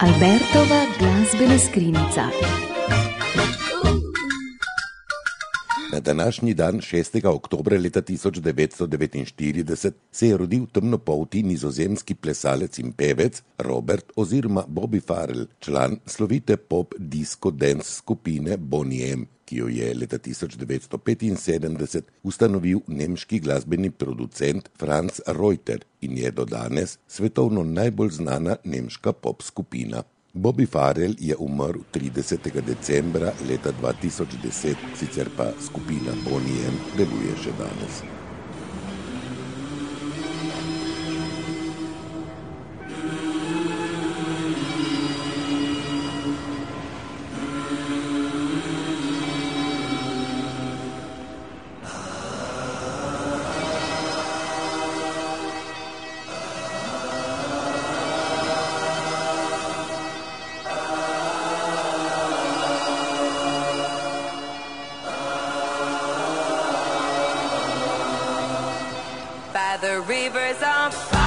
Albertova glasbena skrinjica. Na današnji dan, 6. oktobra leta 1949, se je rodil temnopolti nizozemski plesalec in pevec Robert oziroma Bobby Farrell, član slovite pop disco dance skupine Boney M, ki jo je leta 1975 ustanovil nemški glasbeni producent Franz Reuter in je do danes svetovno najbolj znana nemška pop skupina. Bobby Farrell je umrl 30. decembra leta 2010, sicer pa skupina Boney M deluje še danes. By the rivers of fire.